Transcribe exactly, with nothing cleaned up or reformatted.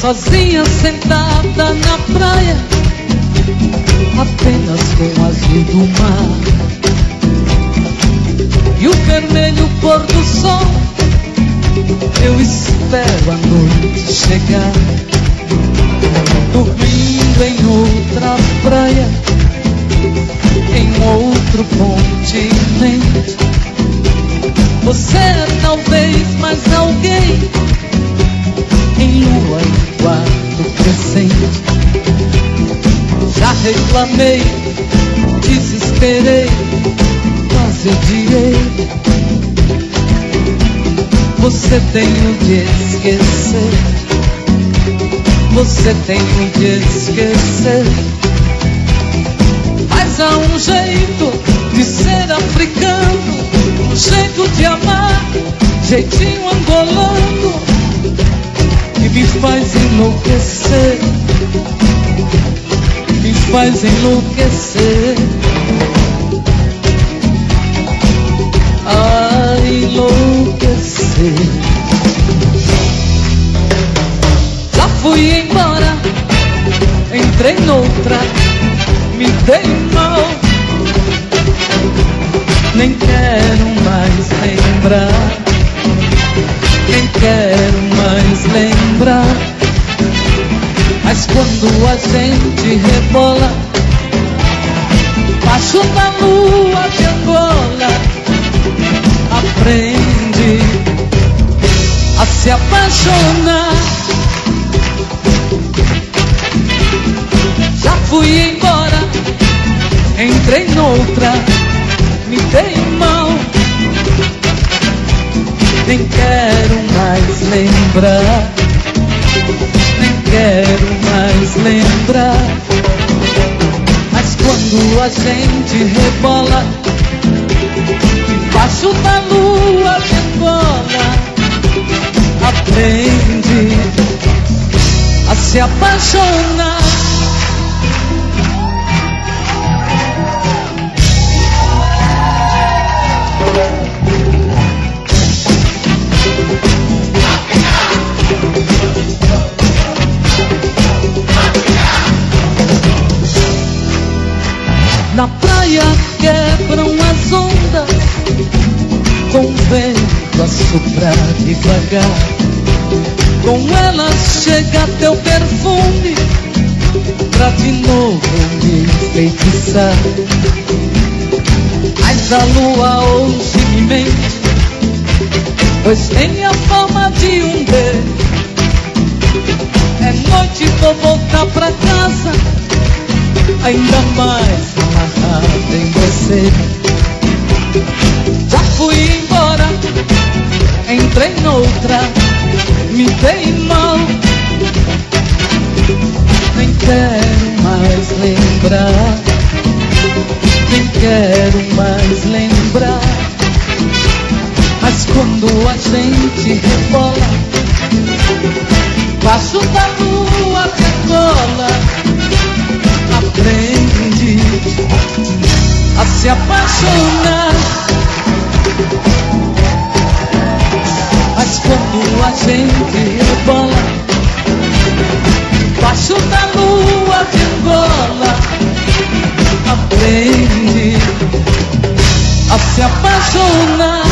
sozinha sentada na praia, apenas com o azul do mar e o vermelho pôr do sol. Eu espero a noite chegar, dormindo em outra praia, em outro continente. Você é talvez mais alguém, em lua em quarto crescente. Já reclamei, desesperei, quase odiei. Você tem o de esquecer, você tem o de esquecer. Mas há um jeito de ser africano, um jeito de amar, jeitinho angolano, que me faz enlouquecer, me faz enlouquecer. Ah, enlouquecer. Já fui embora, entrei noutra, me dei mal. Nem quero mais lembrar, nem quero mais lembrar. Mas quando a gente rebola baixo da lua de Angola, aprende a se apaixonar. Já fui embora, entrei noutra, me dei mal. Nem quero mais lembrar, nem quero mais lembrar. Mas quando a gente rebola debaixo da lua de Angola, aprende a se apaixonar. Na praia quebram as ondas, com o vento a soprar devagar. Com elas chega teu perfume, pra de novo me enfeitiçar. Mas a lua hoje me mente, pois tem a forma de um beijo. É noite, vou voltar pra casa, ainda mais amarrado em você. Já fui embora, entrei noutra, me dei mal. Nem quero mais lembrar, nem quero mais lembrar. Mas quando a gente rebola baixo da lua de Angola, aprende a se apaixonar. Mas quando a gente rebola baixo da lua de Angola, aprende a se apaixonar.